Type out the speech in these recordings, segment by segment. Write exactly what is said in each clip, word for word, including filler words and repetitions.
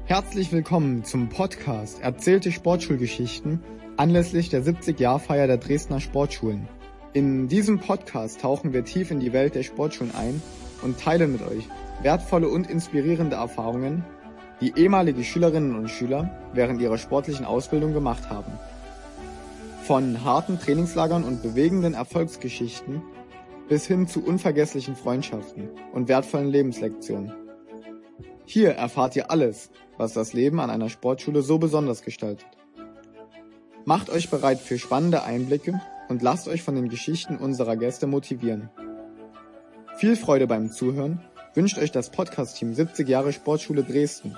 Herzlich willkommen zum Podcast Erzählte Sportschulgeschichten anlässlich der siebzig-Jahr-Feier der Dresdner Sportschulen. In diesem Podcast tauchen wir tief in die Welt der Sportschulen ein und teilen mit euch wertvolle und inspirierende Erfahrungen, die ehemalige Schülerinnen und Schüler während ihrer sportlichen Ausbildung gemacht haben. Von harten Trainingslagern und bewegenden Erfolgsgeschichten bis hin zu unvergesslichen Freundschaften und wertvollen Lebenslektionen. Hier erfahrt ihr alles, was das Leben an einer Sportschule so besonders gestaltet. Macht euch bereit für spannende Einblicke und lasst euch von den Geschichten unserer Gäste motivieren. Viel Freude beim Zuhören wünscht euch das Podcast-Team siebzig Jahre Sportschule Dresden.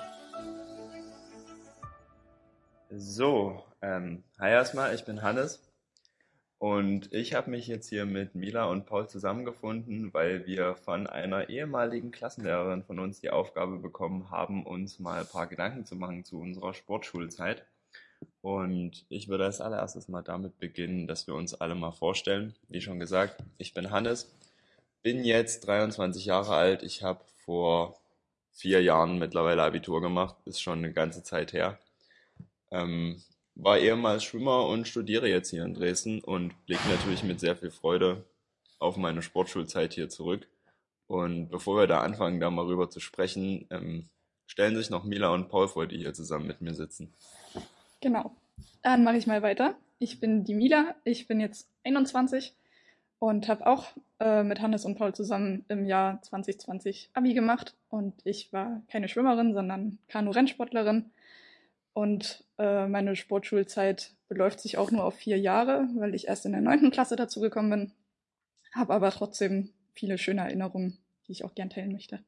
So, ähm, hi erstmal, ich bin Hannes und ich habe mich jetzt hier mit Mila und Paul zusammengefunden, weil wir von einer ehemaligen Klassenlehrerin von uns die Aufgabe bekommen haben, uns mal ein paar Gedanken zu machen zu unserer Sportschulzeit. Und ich würde als allererstes mal damit beginnen, dass wir uns alle mal vorstellen. Wie schon gesagt, ich bin Hannes, bin jetzt dreiundzwanzig Jahre alt. Ich habe vor vier Jahren mittlerweile Abitur gemacht, ist schon eine ganze Zeit her. Ähm, war ehemals Schwimmer und studiere jetzt hier in Dresden und blicke natürlich mit sehr viel Freude auf meine Sportschulzeit hier zurück. Und bevor wir da anfangen, da mal rüber zu sprechen, ähm, stellen sich noch Mila und Paul vor, die hier zusammen mit mir sitzen. Genau, dann mache ich mal weiter. Ich bin die Mila, ich bin jetzt einundzwanzig und habe auch äh, mit Hannes und Paul zusammen im Jahr zwanzig zwanzig Abi gemacht. Und ich war keine Schwimmerin, sondern Kanu-Rennsportlerin. Und äh, meine Sportschulzeit beläuft sich auch nur auf vier Jahre, weil ich erst in der neunten Klasse dazu gekommen bin. Habe aber trotzdem viele schöne Erinnerungen, die ich auch gern teilen möchte.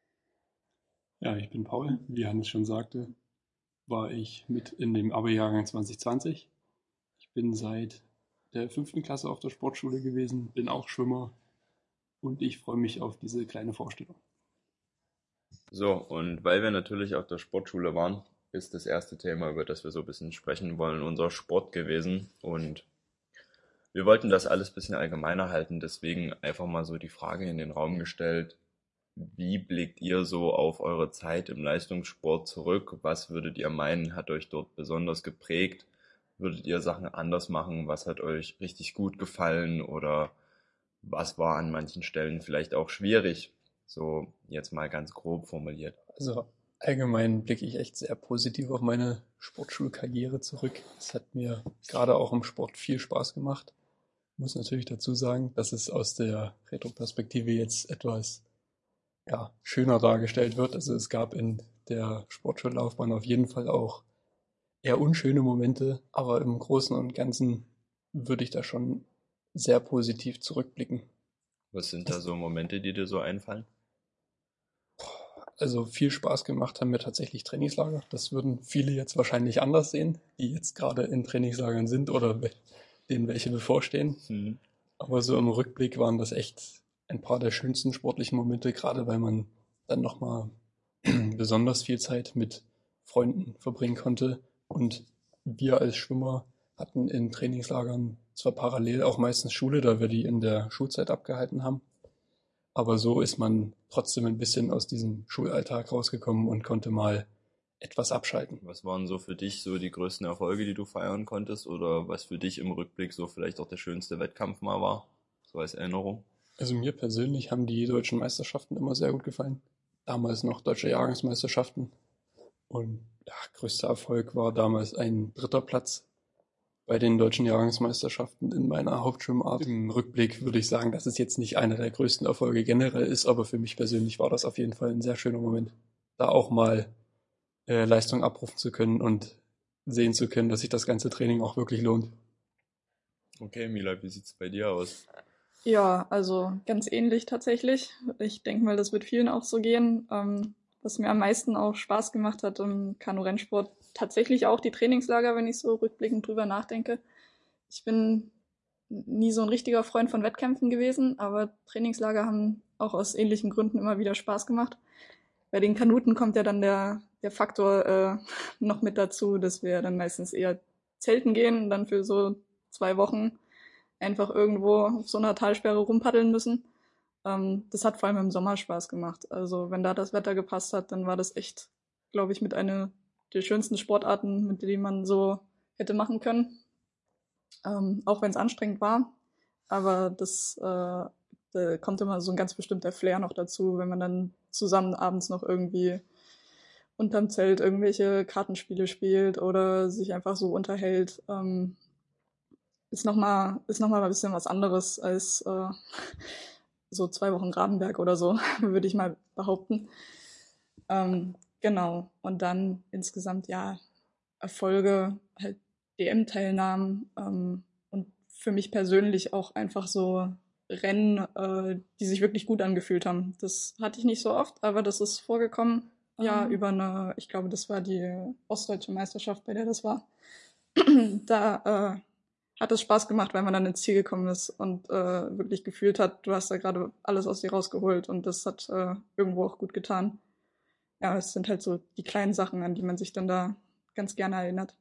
Ja, ich bin Paul. Wie Hannes schon sagte, war ich mit in dem Abi-Jahrgang zwanzig zwanzig. Ich bin seit der fünften Klasse auf der Sportschule gewesen, bin auch Schwimmer und ich freue mich auf diese kleine Vorstellung. So, und weil wir natürlich auf der Sportschule waren, ist das erste Thema, über das wir so ein bisschen sprechen wollen, unser Sport gewesen. Und wir wollten das alles ein bisschen allgemeiner halten, deswegen einfach mal so die Frage in den Raum gestellt: Wie blickt ihr so auf eure Zeit im Leistungssport zurück? Was würdet ihr meinen, hat euch dort besonders geprägt? Würdet ihr Sachen anders machen? Was hat euch richtig gut gefallen? Oder was war an manchen Stellen vielleicht auch schwierig? So jetzt mal ganz grob formuliert. Also allgemein blicke ich echt sehr positiv auf meine Sportschulkarriere zurück. Es hat mir gerade auch im Sport viel Spaß gemacht. Ich muss natürlich dazu sagen, dass es aus der Retroperspektive jetzt etwas ja, schöner dargestellt wird. Also es gab in der Sportschullaufbahn auf jeden Fall auch eher unschöne Momente, aber im Großen und Ganzen würde ich da schon sehr positiv zurückblicken. Was sind da so Momente, die dir so einfallen? Also viel Spaß gemacht haben mir tatsächlich Trainingslager. Das würden viele jetzt wahrscheinlich anders sehen, die jetzt gerade in Trainingslagern sind oder denen welche bevorstehen. Mhm. Aber so im Rückblick waren das echt ein paar der schönsten sportlichen Momente, gerade weil man dann nochmal besonders viel Zeit mit Freunden verbringen konnte. Und wir als Schwimmer hatten in Trainingslagern zwar parallel auch meistens Schule, da wir die in der Schulzeit abgehalten haben, aber so ist man trotzdem ein bisschen aus diesem Schulalltag rausgekommen und konnte mal etwas abschalten. Was waren so für dich so die größten Erfolge, die du feiern konntest, oder was für dich im Rückblick so vielleicht auch der schönste Wettkampf mal war, so als Erinnerung? Also mir persönlich haben die deutschen Meisterschaften immer sehr gut gefallen. Damals noch deutsche Jahrgangsmeisterschaften. Und ja, größter Erfolg war damals ein dritter Platz bei den deutschen Jahrgangsmeisterschaften in meiner Hauptschwimmart. Im Rückblick würde ich sagen, dass es jetzt nicht einer der größten Erfolge generell ist, aber für mich persönlich war das auf jeden Fall ein sehr schöner Moment, da auch mal äh, Leistung abrufen zu können und sehen zu können, dass sich das ganze Training auch wirklich lohnt. Okay, Mila, wie sieht's bei dir aus? Ja, also ganz ähnlich tatsächlich. Ich denke mal, das wird vielen auch so gehen. Ähm, was mir am meisten auch Spaß gemacht hat im Kanu-Rennsport, tatsächlich auch die Trainingslager, wenn ich so rückblickend drüber nachdenke. Ich bin nie so ein richtiger Freund von Wettkämpfen gewesen, aber Trainingslager haben auch aus ähnlichen Gründen immer wieder Spaß gemacht. Bei den Kanuten kommt ja dann der, der Faktor äh, noch mit dazu, dass wir dann meistens eher zelten gehen und dann für so zwei Wochen einfach irgendwo auf so einer Talsperre rumpaddeln müssen. Ähm, das hat vor allem im Sommer Spaß gemacht. Also wenn da das Wetter gepasst hat, dann war das echt glaube ich, mit einer der schönsten Sportarten, mit denen man so hätte machen können. Ähm, auch wenn es anstrengend war. Aber das äh, da kommt immer so ein ganz bestimmter Flair noch dazu, wenn man dann zusammen abends noch irgendwie unterm Zelt irgendwelche Kartenspiele spielt oder sich einfach so unterhält. Ähm, ist nochmal ist noch mal ein bisschen was anderes als äh, so zwei Wochen Grabenberg oder so, würde ich mal behaupten. Ähm, genau. Und dann insgesamt, ja, Erfolge, halt D M-Teilnahmen ähm, und für mich persönlich auch einfach so Rennen, äh, die sich wirklich gut angefühlt haben. Das hatte ich nicht so oft, aber das ist vorgekommen. Ja, Mhm. über eine, ich glaube, das war die Ostdeutsche Meisterschaft, bei der das war. Da äh, hat es Spaß gemacht, weil man dann ins Ziel gekommen ist und äh, wirklich gefühlt hat, du hast da gerade alles aus dir rausgeholt und das hat äh, irgendwo auch gut getan. Ja, es sind halt so die kleinen Sachen, an die man sich dann da ganz gerne erinnert.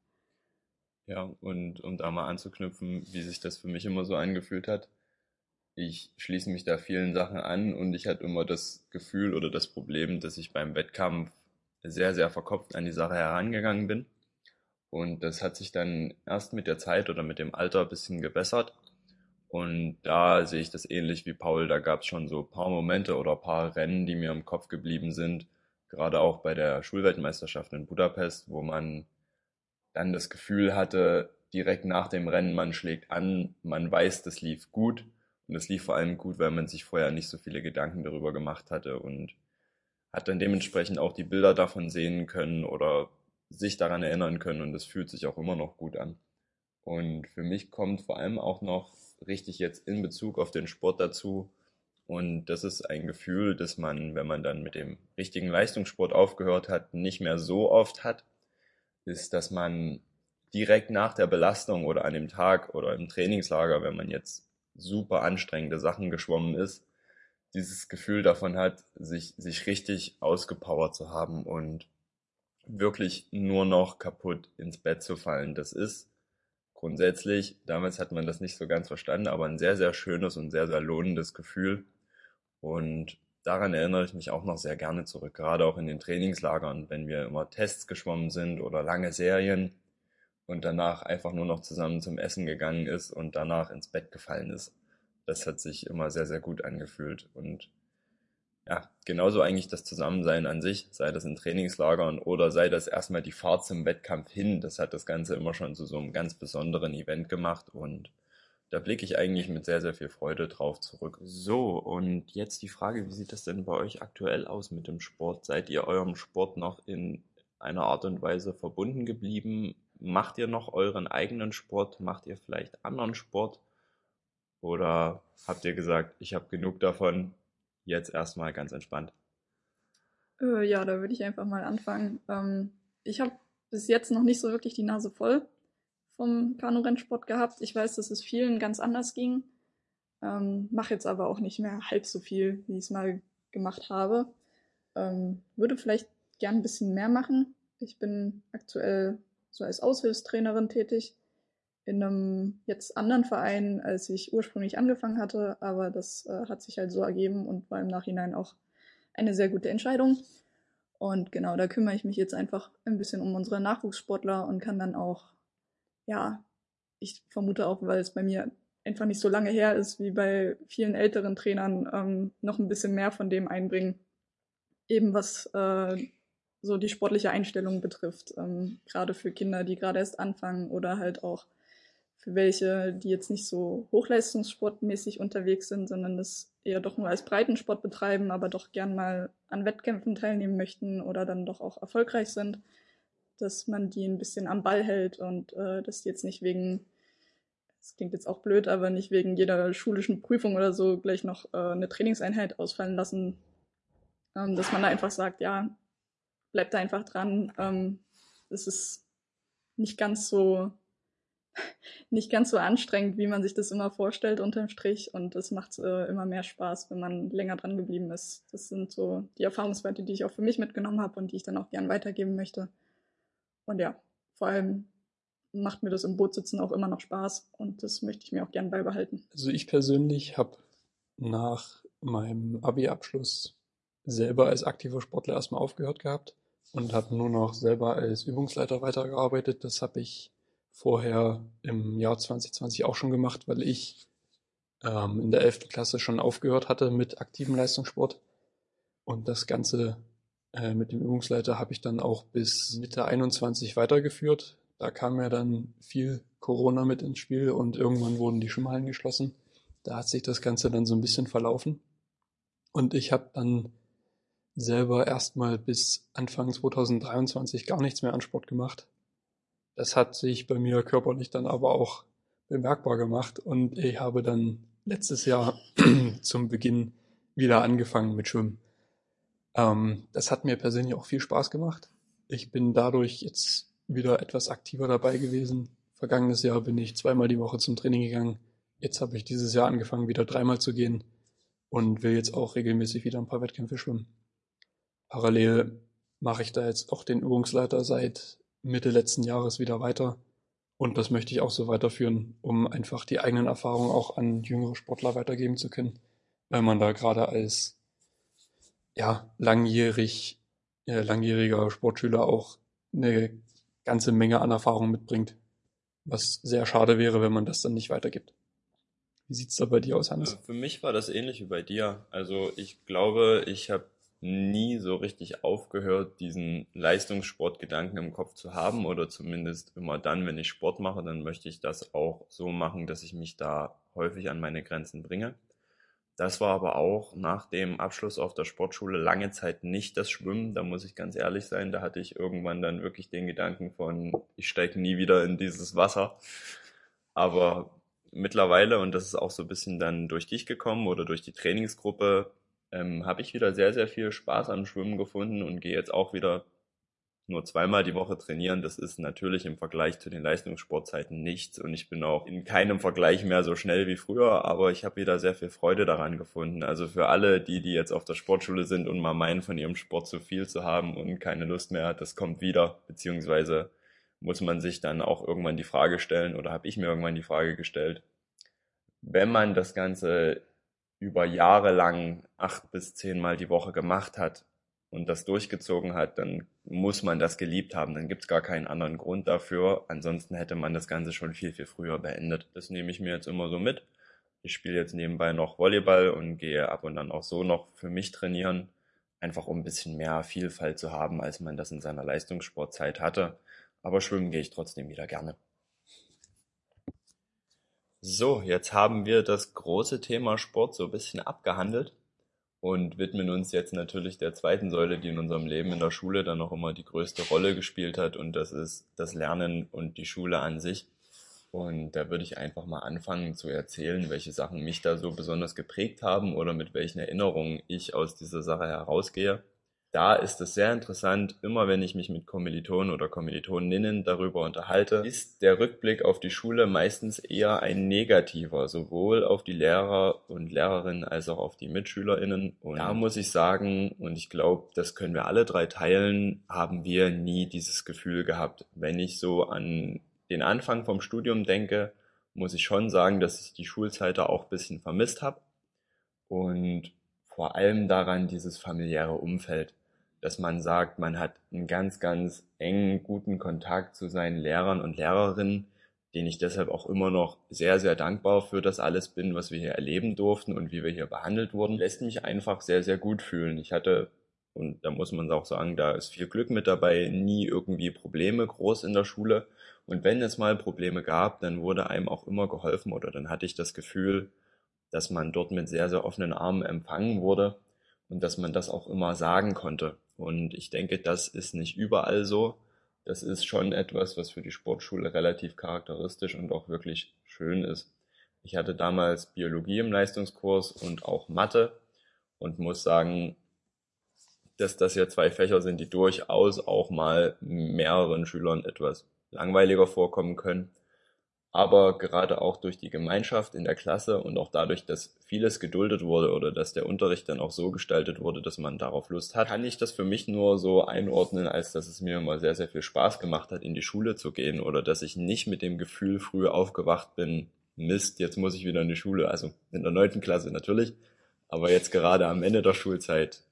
Ja, und um da mal anzuknüpfen, wie sich das für mich immer so angefühlt hat. Ich schließe mich da vielen Sachen an und ich hatte immer das Gefühl oder das Problem, dass ich beim Wettkampf sehr, sehr verkopft an die Sache herangegangen bin. Und das hat sich dann erst mit der Zeit oder mit dem Alter ein bisschen gebessert. Und da sehe ich das ähnlich wie Paul. Da gab es schon so ein paar Momente oder ein paar Rennen, die mir im Kopf geblieben sind. Gerade auch bei der Schulweltmeisterschaft in Budapest, wo man dann das Gefühl hatte, direkt nach dem Rennen, man schlägt an, man weiß, das lief gut. Und das lief vor allem gut, weil man sich vorher nicht so viele Gedanken darüber gemacht hatte und hat dann dementsprechend auch die Bilder davon sehen können oder sich daran erinnern können und das fühlt sich auch immer noch gut an. Und für mich kommt vor allem auch noch richtig jetzt in Bezug auf den Sport dazu und das ist ein Gefühl, das man, wenn man dann mit dem richtigen Leistungssport aufgehört hat, nicht mehr so oft hat, ist, dass man direkt nach der Belastung oder an dem Tag oder im Trainingslager, wenn man jetzt super anstrengende Sachen geschwommen ist, dieses Gefühl davon hat, sich, sich richtig ausgepowert zu haben und wirklich nur noch kaputt ins Bett zu fallen. Das ist grundsätzlich, damals hat man das nicht so ganz verstanden, aber ein sehr, sehr schönes und sehr, sehr lohnendes Gefühl. Und daran erinnere ich mich auch noch sehr gerne zurück, gerade auch in den Trainingslagern, wenn wir immer Tests geschwommen sind oder lange Serien und danach einfach nur noch zusammen zum Essen gegangen ist und danach ins Bett gefallen ist. Das hat sich immer sehr, sehr gut angefühlt und ja, genauso eigentlich das Zusammensein an sich, sei das in Trainingslagern oder sei das erstmal die Fahrt zum Wettkampf hin, das hat das Ganze immer schon zu so einem ganz besonderen Event gemacht und da blicke ich eigentlich mit sehr, sehr viel Freude drauf zurück. So, und jetzt die Frage, wie sieht das denn bei euch aktuell aus mit dem Sport? Seid ihr eurem Sport noch in einer Art und Weise verbunden geblieben? Macht ihr noch euren eigenen Sport? Macht ihr vielleicht anderen Sport? Oder habt ihr gesagt, ich habe genug davon, jetzt erstmal ganz entspannt? Äh, ja, da würde ich einfach mal anfangen. Ähm, ich habe bis jetzt noch nicht so wirklich die Nase voll vom Kanu-Rennsport gehabt. Ich weiß, dass es vielen ganz anders ging. Ähm, mache jetzt aber auch nicht mehr halb so viel, wie ich es mal gemacht habe. Ähm, würde vielleicht gern ein bisschen mehr machen. Ich bin aktuell so als Aushilfstrainerin tätig in einem jetzt anderen Verein, als ich ursprünglich angefangen hatte, aber das äh, hat sich halt so ergeben und war im Nachhinein auch eine sehr gute Entscheidung. Und genau, da kümmere ich mich jetzt einfach ein bisschen um unsere Nachwuchssportler und kann dann auch, ja, ich vermute auch, weil es bei mir einfach nicht so lange her ist wie bei vielen älteren Trainern, ähm, noch ein bisschen mehr von dem einbringen, eben was äh, so die sportliche Einstellung betrifft, ähm, gerade für Kinder, die gerade erst anfangen oder halt auch für welche, die jetzt nicht so hochleistungssportmäßig unterwegs sind, sondern das eher doch nur als Breitensport betreiben, aber doch gern mal an Wettkämpfen teilnehmen möchten oder dann doch auch erfolgreich sind, dass man die ein bisschen am Ball hält und äh, dass die jetzt nicht wegen, das klingt jetzt auch blöd, aber nicht wegen jeder schulischen Prüfung oder so gleich noch äh, eine Trainingseinheit ausfallen lassen, ähm, dass man da einfach sagt, ja, bleibt da einfach dran, ähm, es ist nicht ganz so nicht ganz so anstrengend, wie man sich das immer vorstellt unterm Strich und es macht äh, immer mehr Spaß, wenn man länger dran geblieben ist. Das sind so die Erfahrungswerte, die ich auch für mich mitgenommen habe und die ich dann auch gern weitergeben möchte. Und ja, vor allem macht mir das im Boot sitzen auch immer noch Spaß und das möchte ich mir auch gern beibehalten. Also ich persönlich habe nach meinem Abi-Abschluss selber als aktiver Sportler erstmal aufgehört gehabt, und habe nur noch selber als Übungsleiter weitergearbeitet. Das habe ich vorher im Jahr zwanzig zwanzig auch schon gemacht, weil ich ähm, in der elften Klasse schon aufgehört hatte mit aktivem Leistungssport. Und das Ganze äh, mit dem Übungsleiter habe ich dann auch bis Mitte einundzwanzig weitergeführt. Da kam ja dann viel Corona mit ins Spiel und irgendwann wurden die Schwimmhallen geschlossen. Da hat sich das Ganze dann so ein bisschen verlaufen. Und ich habe dann selber erstmal bis Anfang zwanzig dreiundzwanzig gar nichts mehr an Sport gemacht. Das hat sich bei mir körperlich dann aber auch bemerkbar gemacht und ich habe dann letztes Jahr zum Beginn wieder angefangen mit Schwimmen. Ähm, das hat mir persönlich auch viel Spaß gemacht. Ich bin dadurch jetzt wieder etwas aktiver dabei gewesen. Vergangenes Jahr bin ich zweimal die Woche zum Training gegangen. Jetzt habe ich dieses Jahr angefangen, wieder dreimal zu gehen und will jetzt auch regelmäßig wieder ein paar Wettkämpfe schwimmen. Parallel mache ich da jetzt auch den Übungsleiter seit Mitte letzten Jahres wieder weiter. Und das möchte ich auch so weiterführen, um einfach die eigenen Erfahrungen auch an jüngere Sportler weitergeben zu können, weil man da gerade als ja, langjährig, äh, langjähriger Sportschüler auch eine ganze Menge an Erfahrung mitbringt, was sehr schade wäre, wenn man das dann nicht weitergibt. Wie sieht's da bei dir aus, Hannes? Für mich war das ähnlich wie bei dir. Also ich glaube, ich habe nie so richtig aufgehört, diesen Leistungssportgedanken im Kopf zu haben oder zumindest immer dann, wenn ich Sport mache, dann möchte ich das auch so machen, dass ich mich da häufig an meine Grenzen bringe. Das war aber auch nach dem Abschluss auf der Sportschule lange Zeit nicht das Schwimmen, da muss ich ganz ehrlich sein, da hatte ich irgendwann dann wirklich den Gedanken von, ich steige nie wieder in dieses Wasser. Aber mittlerweile, und das ist auch so ein bisschen dann durch dich gekommen oder durch die Trainingsgruppe, ähm, habe ich wieder sehr, sehr viel Spaß am Schwimmen gefunden und gehe jetzt auch wieder nur zweimal die Woche trainieren. Das ist natürlich im Vergleich zu den Leistungssportzeiten nichts und ich bin auch in keinem Vergleich mehr so schnell wie früher, aber ich habe wieder sehr viel Freude daran gefunden. Also für alle, die, die jetzt auf der Sportschule sind und mal meinen, von ihrem Sport zu viel zu haben und keine Lust mehr hat, das kommt wieder, beziehungsweise muss man sich dann auch irgendwann die Frage stellen oder habe ich mir irgendwann die Frage gestellt, wenn man das Ganze über Jahre lang acht bis zehnmal die Woche gemacht hat und das durchgezogen hat, dann muss man das geliebt haben. Dann gibt's gar keinen anderen Grund dafür. Ansonsten hätte man das Ganze schon viel, viel früher beendet. Das nehme ich mir jetzt immer so mit. Ich spiele jetzt nebenbei noch Volleyball und gehe ab und an auch so noch für mich trainieren, einfach um ein bisschen mehr Vielfalt zu haben, als man das in seiner Leistungssportzeit hatte. Aber schwimmen gehe ich trotzdem wieder gerne. So, jetzt haben wir das große Thema Sport so ein bisschen abgehandelt und widmen uns jetzt natürlich der zweiten Säule, die in unserem Leben in der Schule dann noch immer die größte Rolle gespielt hat, und das ist das Lernen und die Schule an sich. Und da würde ich einfach mal anfangen zu erzählen, welche Sachen mich da so besonders geprägt haben oder mit welchen Erinnerungen ich aus dieser Sache herausgehe. Da ist es sehr interessant, immer wenn ich mich mit Kommilitonen oder Kommilitoninnen darüber unterhalte, ist der Rückblick auf die Schule meistens eher ein negativer, sowohl auf die Lehrer und Lehrerinnen als auch auf die MitschülerInnen. Und da muss ich sagen, und ich glaube, das können wir alle drei teilen, haben wir nie dieses Gefühl gehabt. Wenn ich so an den Anfang vom Studium denke, muss ich schon sagen, dass ich die Schulzeit da auch ein bisschen vermisst habe. Und vor allem daran dieses familiäre Umfeld, dass man sagt, man hat einen ganz, ganz engen, guten Kontakt zu seinen Lehrern und Lehrerinnen, denen ich deshalb auch immer noch sehr, sehr dankbar für das alles bin, was wir hier erleben durften und wie wir hier behandelt wurden, lässt mich einfach sehr, sehr gut fühlen. Ich hatte, und da muss man auch sagen, da ist viel Glück mit dabei, nie irgendwie Probleme groß in der Schule. Und wenn es mal Probleme gab, dann wurde einem auch immer geholfen oder dann hatte ich das Gefühl, dass man dort mit sehr, sehr offenen Armen empfangen wurde und dass man das auch immer sagen konnte. Und ich denke, das ist nicht überall so. Das ist schon etwas, was für die Sportschule relativ charakteristisch und auch wirklich schön ist. Ich hatte damals Biologie im Leistungskurs und auch Mathe und muss sagen, dass das ja zwei Fächer sind, die durchaus auch mal mehreren Schülern etwas langweiliger vorkommen können. Aber gerade auch durch die Gemeinschaft in der Klasse und auch dadurch, dass vieles geduldet wurde oder dass der Unterricht dann auch so gestaltet wurde, dass man darauf Lust hat, kann ich das für mich nur so einordnen, als dass es mir immer sehr, sehr viel Spaß gemacht hat, in die Schule zu gehen oder dass ich nicht mit dem Gefühl früh aufgewacht bin, Mist, jetzt muss ich wieder in die Schule, also in der neunten Klasse natürlich, aber jetzt gerade am Ende der Schulzeit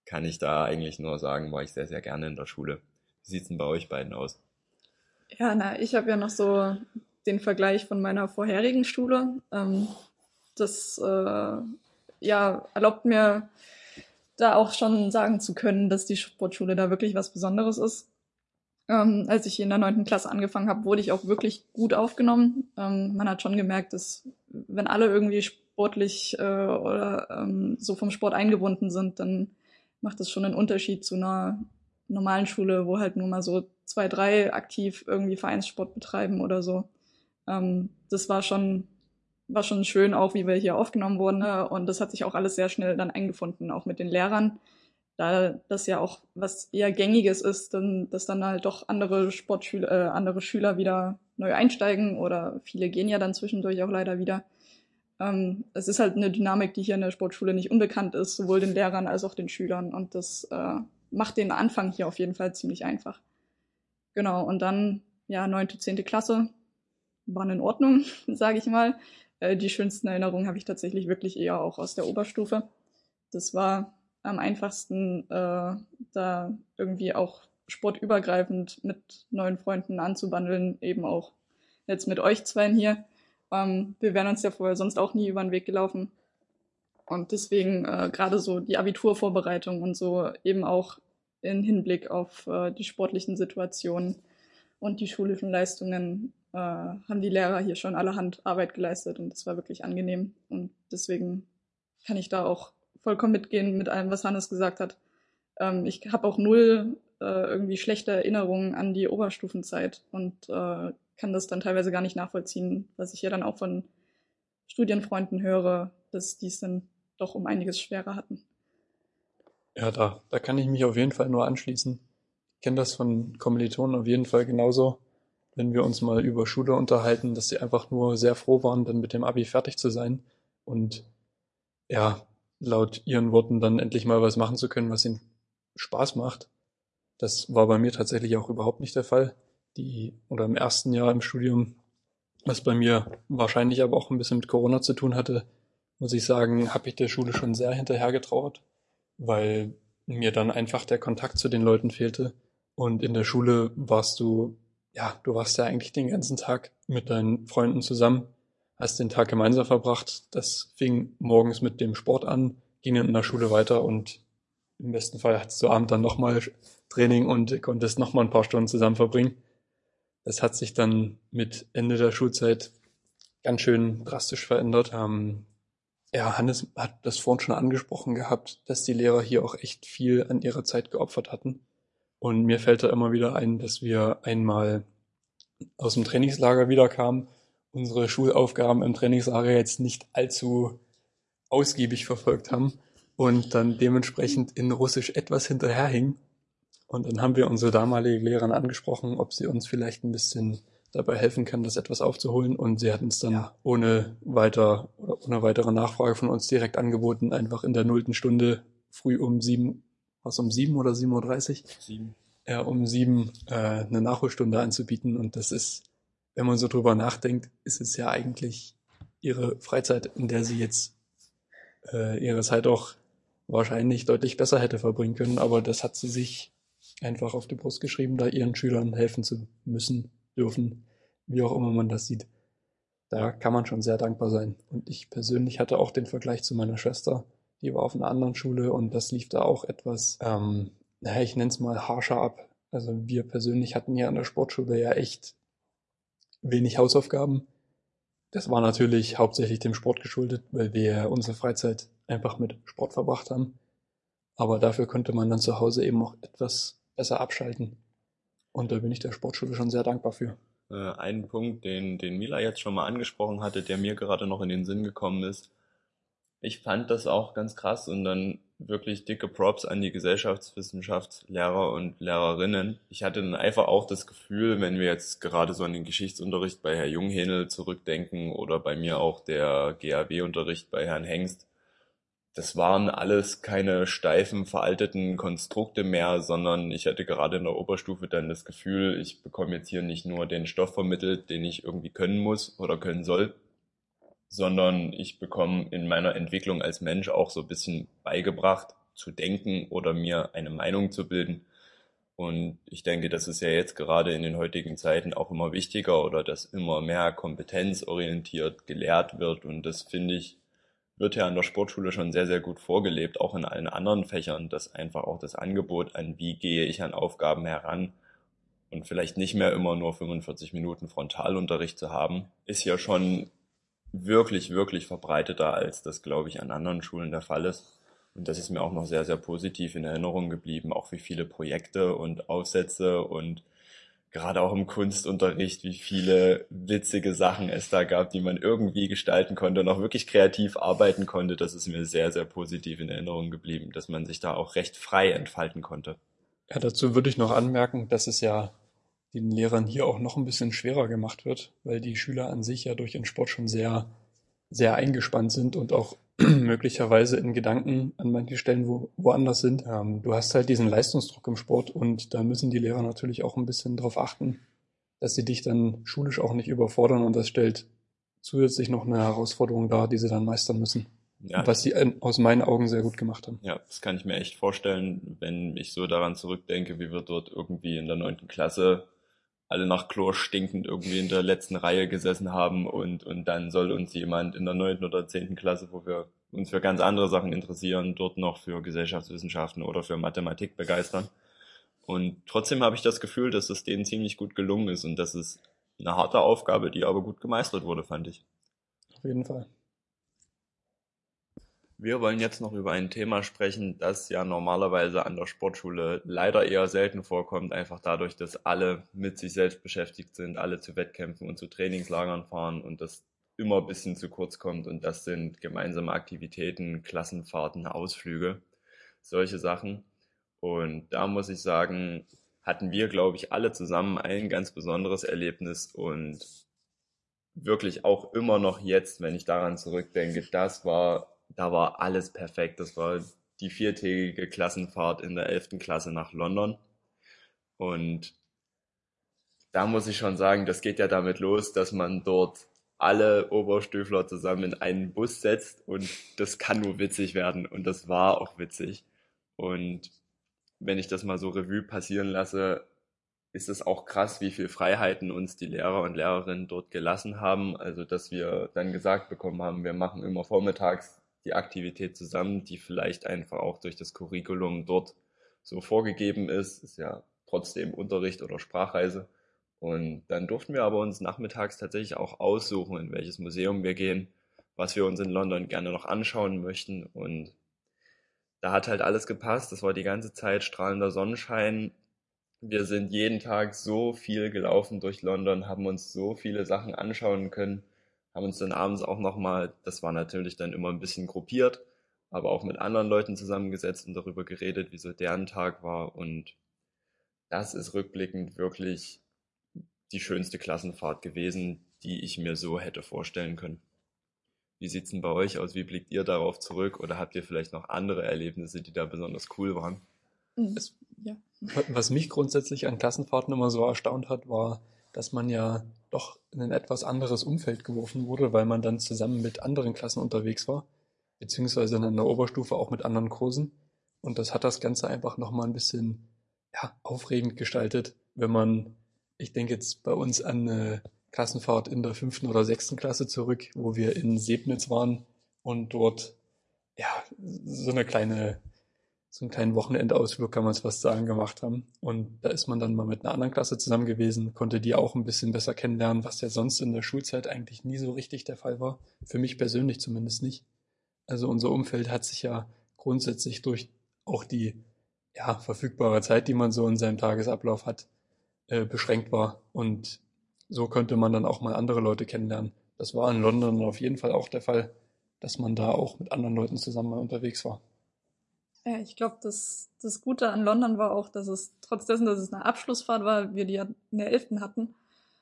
kann ich da eigentlich nur sagen, war ich sehr, sehr gerne in der Schule. Wie sieht's denn bei euch beiden aus? Ja, na, ich habe ja noch so den Vergleich von meiner vorherigen Schule. Ähm, das äh, ja, erlaubt mir da auch schon sagen zu können, dass die Sportschule da wirklich was Besonderes ist. Ähm, als ich hier in der neunten Klasse angefangen habe, wurde ich auch wirklich gut aufgenommen. Ähm, man hat schon gemerkt, dass wenn alle irgendwie sportlich äh, oder ähm, so vom Sport eingebunden sind, dann macht das schon einen Unterschied zu einer normalen Schule, wo halt nur mal so zwei, drei aktiv irgendwie Vereinssport betreiben oder so. Ähm, das war schon, war schon schön, auch wie wir hier aufgenommen wurden. Ne? Und das hat sich auch alles sehr schnell dann eingefunden, auch mit den Lehrern. Da das ja auch was eher Gängiges ist, dann, dass dann halt doch andere Sportschüler, äh, andere Schüler wieder neu einsteigen oder viele gehen ja dann zwischendurch auch leider wieder. Ähm, es ist halt eine Dynamik, die hier in der Sportschule nicht unbekannt ist, sowohl den Lehrern als auch den Schülern. Und das äh, macht den Anfang hier auf jeden Fall ziemlich einfach. Genau, und dann, ja, neunte, zehnte Klasse waren in Ordnung, sage ich mal. Äh, die schönsten Erinnerungen habe ich tatsächlich wirklich eher auch aus der Oberstufe. Das war am einfachsten, äh, da irgendwie auch sportübergreifend mit neuen Freunden anzubandeln, eben auch jetzt mit euch zweien hier. Ähm, wir wären uns ja vorher sonst auch nie über den Weg gelaufen. Und deswegen äh, gerade so die Abiturvorbereitung und so eben auch in Hinblick auf äh, die sportlichen Situationen und die schulischen Leistungen äh, haben die Lehrer hier schon allerhand Arbeit geleistet und das war wirklich angenehm. Und deswegen kann ich da auch vollkommen mitgehen mit allem, was Hannes gesagt hat. Ähm, ich habe auch null äh, irgendwie schlechte Erinnerungen an die Oberstufenzeit und äh, kann das dann teilweise gar nicht nachvollziehen, was ich ja dann auch von Studienfreunden höre, dass die es dann doch um einiges schwerer hatten. Ja, da, da kann ich mich auf jeden Fall nur anschließen. Ich kenne das von Kommilitonen auf jeden Fall genauso, wenn wir uns mal über Schule unterhalten, dass sie einfach nur sehr froh waren, dann mit dem Abi fertig zu sein und ja, laut ihren Worten dann endlich mal was machen zu können, was ihnen Spaß macht. Das war bei mir tatsächlich auch überhaupt nicht der Fall. Die, oder im ersten Jahr im Studium, was bei mir wahrscheinlich aber auch ein bisschen mit Corona zu tun hatte, muss ich sagen, habe ich der Schule schon sehr hinterhergetrauert, weil mir dann einfach der Kontakt zu den Leuten fehlte. Und in der Schule warst du, ja, du warst ja eigentlich den ganzen Tag mit deinen Freunden zusammen, hast den Tag gemeinsam verbracht. Das fing morgens mit dem Sport an, ging dann in der Schule weiter und im besten Fall hattest du abends dann nochmal Training und konntest nochmal ein paar Stunden zusammen verbringen. Das hat sich dann mit Ende der Schulzeit ganz schön drastisch verändert. Ähm, ja, Hannes hat das vorhin schon angesprochen gehabt, dass die Lehrer hier auch echt viel an ihrer Zeit geopfert hatten. Und mir fällt da immer wieder ein, dass wir einmal aus dem Trainingslager wiederkamen, unsere Schulaufgaben im Trainingslager jetzt nicht allzu ausgiebig verfolgt haben und dann dementsprechend in Russisch etwas hinterherhingen. Und dann haben wir unsere damalige Lehrerin angesprochen, ob sie uns vielleicht ein bisschen dabei helfen kann, das etwas aufzuholen. Und sie hat uns dann ja. ohne weiter oder ohne weitere Nachfrage von uns direkt angeboten, einfach in der nullten Stunde früh um sieben, was um sieben oder sieben Uhr dreißig? Sieben. Ja, um sieben äh, eine Nachholstunde anzubieten. Und das ist, wenn man so drüber nachdenkt, ist es ja eigentlich ihre Freizeit, in der sie jetzt äh, ihre Zeit auch wahrscheinlich deutlich besser hätte verbringen können. Aber das hat sie sich einfach auf die Brust geschrieben, da ihren Schülern helfen zu müssen, dürfen, wie auch immer man das sieht. Da kann man schon sehr dankbar sein. Und ich persönlich hatte auch den Vergleich zu meiner Schwester, die war auf einer anderen Schule und das lief da auch etwas, ähm, naja, ich nenne es mal harscher ab. Also wir persönlich hatten ja an der Sportschule ja echt wenig Hausaufgaben. Das war natürlich hauptsächlich dem Sport geschuldet, weil wir unsere Freizeit einfach mit Sport verbracht haben. Aber dafür konnte man dann zu Hause eben auch etwas besser abschalten. Und da bin ich der Sportschule schon sehr dankbar für. Äh, einen Punkt, den, den Mila jetzt schon mal angesprochen hatte, der mir gerade noch in den Sinn gekommen ist. Ich fand das auch ganz krass und dann wirklich dicke Props an die Gesellschaftswissenschaftslehrer und Lehrerinnen. Ich hatte dann einfach auch das Gefühl, wenn wir jetzt gerade so an den Geschichtsunterricht bei Herr Junghähnel zurückdenken oder bei mir auch der G A W-Unterricht bei Herrn Hengst, das waren alles keine steifen, veralteten Konstrukte mehr, sondern ich hatte gerade in der Oberstufe dann das Gefühl, ich bekomme jetzt hier nicht nur den Stoff vermittelt, den ich irgendwie können muss oder können soll, sondern ich bekomme in meiner Entwicklung als Mensch auch so ein bisschen beigebracht, zu denken oder mir eine Meinung zu bilden. Und ich denke, das ist ja jetzt gerade in den heutigen Zeiten auch immer wichtiger oder dass immer mehr kompetenzorientiert gelehrt wird. Und das finde ich, wird ja an der Sportschule schon sehr, sehr gut vorgelebt, auch in allen anderen Fächern, dass einfach auch das Angebot an, wie gehe ich an Aufgaben heran und vielleicht nicht mehr immer nur fünfundvierzig Minuten Frontalunterricht zu haben, ist ja schon wirklich, wirklich verbreiteter, als das, glaube ich, an anderen Schulen der Fall ist. Und das ist mir auch noch sehr, sehr positiv in Erinnerung geblieben, auch wie viele Projekte und Aufsätze und gerade auch im Kunstunterricht, wie viele witzige Sachen es da gab, die man irgendwie gestalten konnte und auch wirklich kreativ arbeiten konnte. Das ist mir sehr, sehr positiv in Erinnerung geblieben, dass man sich da auch recht frei entfalten konnte. Ja, dazu würde ich noch anmerken, dass es ja den Lehrern hier auch noch ein bisschen schwerer gemacht wird, weil die Schüler an sich ja durch den Sport schon sehr, sehr eingespannt sind und auch möglicherweise in Gedanken an manchen Stellen wo, woanders sind. Ähm, du hast halt diesen Leistungsdruck im Sport und da müssen die Lehrer natürlich auch ein bisschen drauf achten, dass sie dich dann schulisch auch nicht überfordern und das stellt zusätzlich noch eine Herausforderung dar, die sie dann meistern müssen. Ja, Was sie in, aus meinen Augen sehr gut gemacht haben. Ja, das kann ich mir echt vorstellen, wenn ich so daran zurückdenke, wie wir dort irgendwie in der neunten Klasse alle nach Chlor stinkend irgendwie in der letzten Reihe gesessen haben und, und dann soll uns jemand in der neunten oder zehnten Klasse, wo wir uns für ganz andere Sachen interessieren, dort noch für Gesellschaftswissenschaften oder für Mathematik begeistern. Und trotzdem habe ich das Gefühl, dass es denen ziemlich gut gelungen ist und das ist eine harte Aufgabe, die aber gut gemeistert wurde, fand ich. Auf jeden Fall. Wir wollen jetzt noch über ein Thema sprechen, das ja normalerweise an der Sportschule leider eher selten vorkommt, einfach dadurch, dass alle mit sich selbst beschäftigt sind, alle zu Wettkämpfen und zu Trainingslagern fahren und das immer ein bisschen zu kurz kommt und das sind gemeinsame Aktivitäten, Klassenfahrten, Ausflüge, solche Sachen. Und da muss ich sagen, hatten wir, glaube ich, alle zusammen ein ganz besonderes Erlebnis und wirklich auch immer noch jetzt, wenn ich daran zurückdenke, das war Da war alles perfekt. Das war die viertägige Klassenfahrt in der elften Klasse nach London. Und da muss ich schon sagen, das geht ja damit los, dass man dort alle Oberstüfler zusammen in einen Bus setzt und das kann nur witzig werden und das war auch witzig. Und wenn ich das mal so Revue passieren lasse, ist es auch krass, wie viel Freiheiten uns die Lehrer und Lehrerinnen dort gelassen haben. Also, dass wir dann gesagt bekommen haben, wir machen immer vormittags die Aktivität zusammen, die vielleicht einfach auch durch das Curriculum dort so vorgegeben ist. Ist ja trotzdem Unterricht oder Sprachreise. Und dann durften wir aber uns nachmittags tatsächlich auch aussuchen, in welches Museum wir gehen, was wir uns in London gerne noch anschauen möchten. Und da hat halt alles gepasst. Das war die ganze Zeit strahlender Sonnenschein. Wir sind jeden Tag so viel gelaufen durch London, haben uns so viele Sachen anschauen können, haben uns dann abends auch nochmal, das war natürlich dann immer ein bisschen gruppiert, aber auch mit anderen Leuten zusammengesetzt und darüber geredet, wie so deren Tag war. Und das ist rückblickend wirklich die schönste Klassenfahrt gewesen, die ich mir so hätte vorstellen können. Wie sieht's denn bei euch aus? Wie blickt ihr darauf zurück? Oder habt ihr vielleicht noch andere Erlebnisse, die da besonders cool waren? Es, ja. Was mich grundsätzlich an Klassenfahrten immer so erstaunt hat, war, dass man ja doch in ein etwas anderes Umfeld geworfen wurde, weil man dann zusammen mit anderen Klassen unterwegs war, beziehungsweise in der Oberstufe auch mit anderen Kursen. Und das hat das Ganze einfach nochmal ein bisschen ja, aufregend gestaltet, wenn man, ich denke jetzt bei uns an eine Klassenfahrt in der fünften oder sechsten Klasse zurück, wo wir in Sebnitz waren und dort ja so eine kleine so einen kleinen Wochenendausflug, kann man es fast sagen, gemacht haben. Und da ist man dann mal mit einer anderen Klasse zusammen gewesen, konnte die auch ein bisschen besser kennenlernen, was ja sonst in der Schulzeit eigentlich nie so richtig der Fall war. Für mich persönlich zumindest nicht. Also unser Umfeld hat sich ja grundsätzlich durch auch die ja, verfügbare Zeit, die man so in seinem Tagesablauf hat, äh, beschränkt war. Und so konnte man dann auch mal andere Leute kennenlernen. Das war in London auf jeden Fall auch der Fall, dass man da auch mit anderen Leuten zusammen mal unterwegs war. Ja, ich glaube, das, das Gute an London war auch, dass es, trotz dessen, dass es eine Abschlussfahrt war, wir die ja in der elften hatten,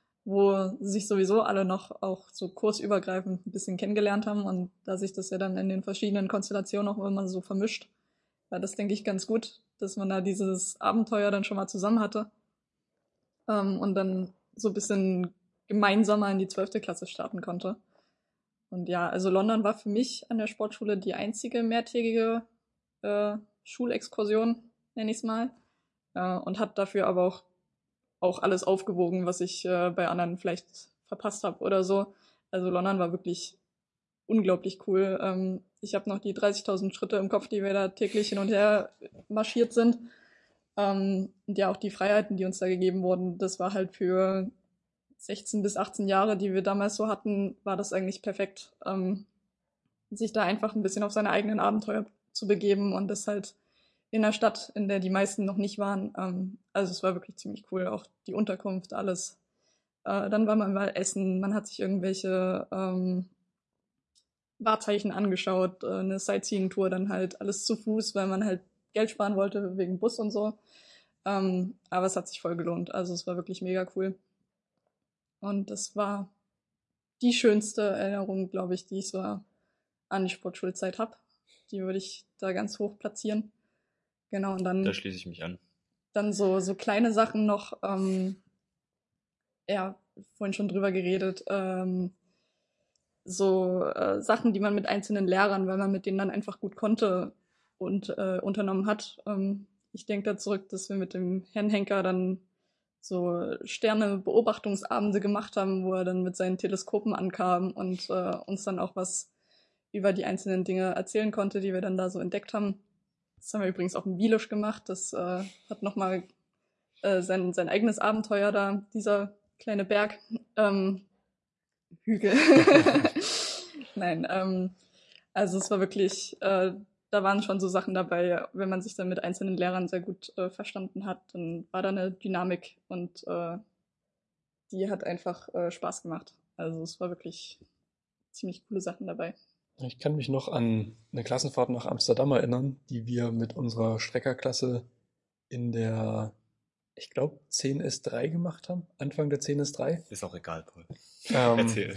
wo sich sowieso alle noch auch so kursübergreifend ein bisschen kennengelernt haben und da sich das ja dann in den verschiedenen Konstellationen auch immer so vermischt, war das, denke ich, ganz gut, dass man da dieses Abenteuer dann schon mal zusammen hatte ähm, und dann so ein bisschen gemeinsamer in die zwölfte Klasse starten konnte. Und ja, also London war für mich an der Sportschule die einzige mehrtägige äh, Schulexkursion, nenne ich es mal. Äh, und habe dafür aber auch, auch alles aufgewogen, was ich äh, bei anderen vielleicht verpasst habe oder so. Also London war wirklich unglaublich cool. Ähm, ich habe noch die dreißigtausend Schritte im Kopf, die wir da täglich hin und her marschiert sind. Ähm, und ja, auch die Freiheiten, die uns da gegeben wurden, das war halt für sechzehn bis achtzehn Jahre, die wir damals so hatten, war das eigentlich perfekt, ähm, sich da einfach ein bisschen auf seine eigenen Abenteuer zu begeben und das halt in der Stadt, in der die meisten noch nicht waren. Ähm, also es war wirklich ziemlich cool, auch die Unterkunft, alles. Äh, dann war man mal essen, man hat sich irgendwelche ähm, Wahrzeichen angeschaut, äh, eine Sightseeing-Tour, dann halt alles zu Fuß, weil man halt Geld sparen wollte wegen Bus und so. Ähm, aber es hat sich voll gelohnt. Also es war wirklich mega cool. Und das war die schönste Erinnerung, glaube ich, die ich so an die Sportschulzeit habe. Die würde ich da ganz hoch platzieren. Genau, und dann, Da schließe ich mich an. dann so, so kleine Sachen noch, ähm, ja, vorhin schon drüber geredet, ähm, so äh, Sachen, die man mit einzelnen Lehrern, weil man mit denen dann einfach gut konnte und äh, unternommen hat. Ähm, ich denke da zurück, dass wir mit dem Herrn Henker dann so Sterne-Beobachtungsabende gemacht haben, wo er dann mit seinen Teleskopen ankam und äh, uns dann auch was über die einzelnen Dinge erzählen konnte, die wir dann da so entdeckt haben. Das haben wir übrigens auch in Wielusch gemacht. Das äh, hat nochmal äh, sein, sein eigenes Abenteuer da, dieser kleine Berg. Ähm, Hügel. Nein, ähm, also es war wirklich, äh, da waren schon so Sachen dabei, wenn man sich dann mit einzelnen Lehrern sehr gut äh, verstanden hat, dann war da eine Dynamik und äh, die hat einfach äh, Spaß gemacht. Also es war wirklich ziemlich coole Sachen dabei. Ich kann mich noch an eine Klassenfahrt nach Amsterdam erinnern, die wir mit unserer Streckerklasse in der, ich glaube, zehn S drei gemacht haben. Anfang der zehn S drei. Ist auch egal, Paul. Ähm, Erzähl.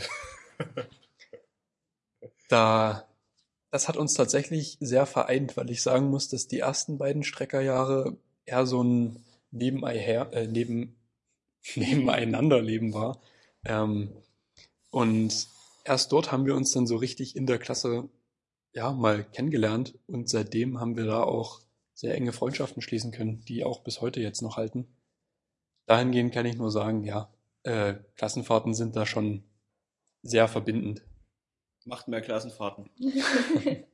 Da, das hat uns tatsächlich sehr vereint, weil ich sagen muss, dass die ersten beiden Streckerjahre eher so ein Nebeneinher, äh, neben, Nebeneinanderleben war. Ähm, und erst dort haben wir uns dann so richtig in der Klasse ja mal kennengelernt und seitdem haben wir da auch sehr enge Freundschaften schließen können, die auch bis heute jetzt noch halten. Dahingehend kann ich nur sagen, ja, äh, Klassenfahrten sind da schon sehr verbindend. Macht mehr Klassenfahrten.